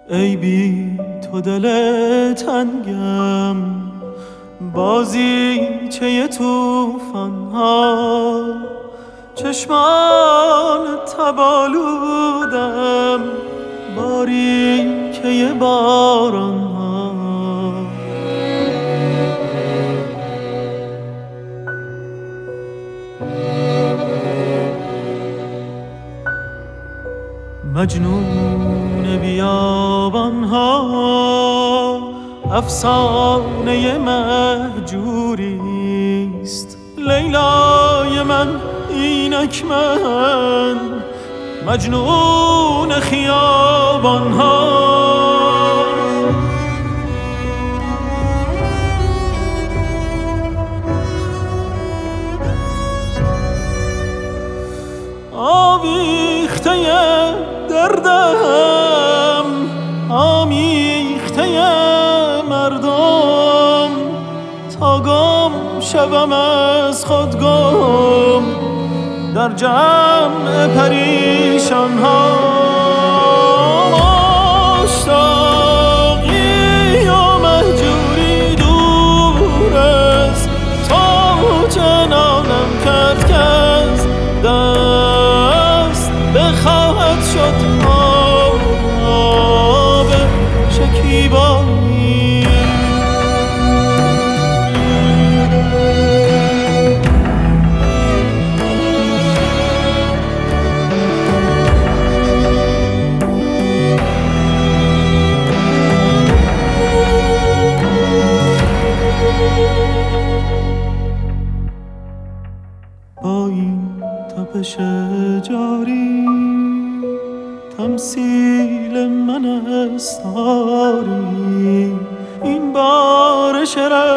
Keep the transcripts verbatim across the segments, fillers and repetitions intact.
ای بی تو دل تنگم، بازیچه توفان ها، چشمان تبالودم، باریکه باران ها. مجنون بیابان ها، افسانه مهجوریست. لیلای من اینک من، مجنون خیابان ها. آویخته دردم، آمیخته مردم، تا گم شوم از خود گم در جمع پریشان ها. مشتاقی و مهجوری دور از تو، چنانم کرد که از دست بخواهد شد آب شکیبایی. با این تپش جاری، تمثیل من استاری، این بارش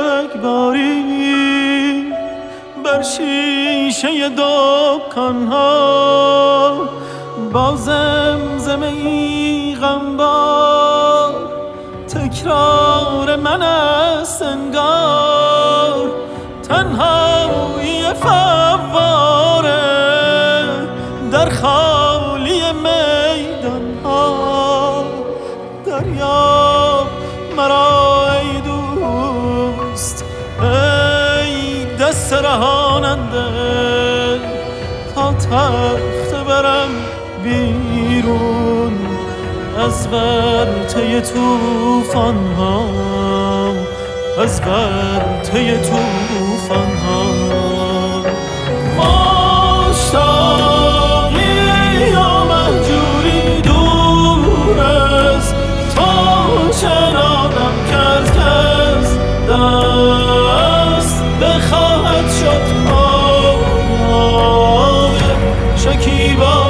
رگباری بر شیشه دکان ها، با زمزمه ای غمبار، تکرار من است انگار، تنهایی فواره در خالی میدان ها. دریاب مرا ای دوست، ای دست رهاننده، تا تخت برم بیرون از ورطه توفان ها، از ورطه توفان ها. مشتاقی و مهجوری دور از تو، چنانم کرد که از دست بخواهد شد آب شکیبا.